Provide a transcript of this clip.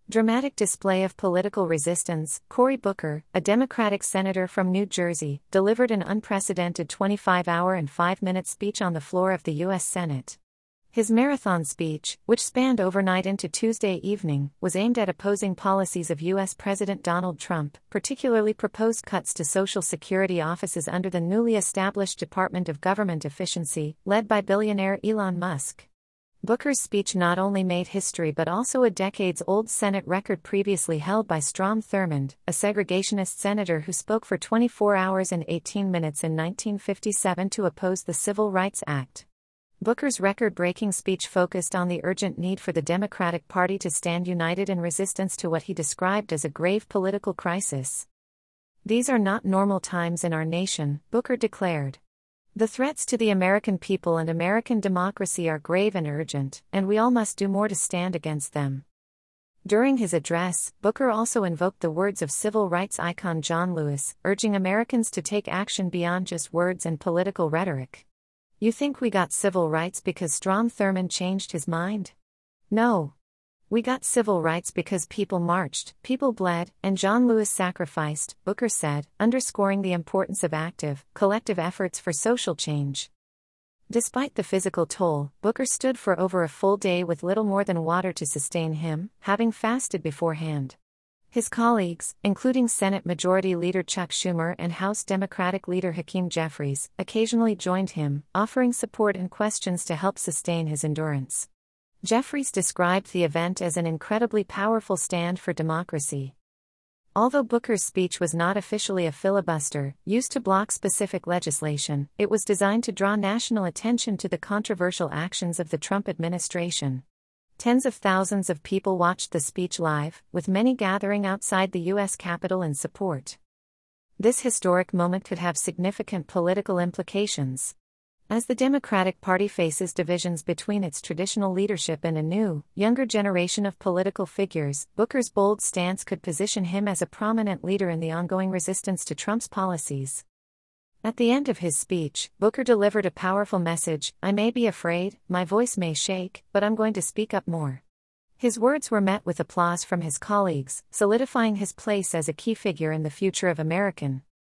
Dramatic display of political resistance. Cory Booker, a Democratic senator from New Jersey, delivered an unprecedented 25-hour and 5-minute speech on the floor of the U.S. Senate. His marathon speech, which spanned overnight into Tuesday evening, was aimed at opposing policies of U.S. President Donald Trump, particularly proposed cuts to Social Security offices under the newly established Department of Government Efficiency, led by billionaire Elon Musk. Booker's speech not only made history but also a decades-old Senate record previously held by Strom Thurmond, a segregationist senator who spoke for 24 hours and 18 minutes in 1957 to oppose the Civil Rights Act. Booker's record-breaking speech focused on the urgent need for the Democratic Party to stand united in resistance to what he described as a grave political crisis. "These are not normal times in our nation," Booker declared. "The threats to the American people and American democracy are grave and urgent, and we all must do more to stand against them." During his address, Booker also invoked the words of civil rights icon John Lewis, urging Americans to take action beyond just words and political rhetoric. "You think we got civil rights because Strom Thurmond changed his mind? No. We got civil rights because people marched, people bled, and John Lewis sacrificed," Booker said, underscoring the importance of active, collective efforts for social change. Despite the physical toll, Booker stood for over a full day with little more than water to sustain him, having fasted beforehand. His colleagues, including Senate Majority Leader Chuck Schumer and House Democratic Leader Hakeem Jeffries, occasionally joined him, offering support and questions to help sustain his endurance. Jeffries described the event as an incredibly powerful stand for democracy. Although Booker's speech was not officially a filibuster, used to block specific legislation, it was designed to draw national attention to the controversial actions of the Trump administration. Tens of thousands of people watched the speech live, with many gathering outside the U.S. Capitol in support. This historic moment could have significant political implications. As the Democratic Party faces divisions between its traditional leadership and a new, younger generation of political figures, Booker's bold stance could position him as a prominent leader in the ongoing resistance to Trump's policies. At the end of his speech, Booker delivered a powerful message: "I may be afraid, my voice may shake, but I'm going to speak up more." His words were met with applause from his colleagues, solidifying his place as a key figure in the future of American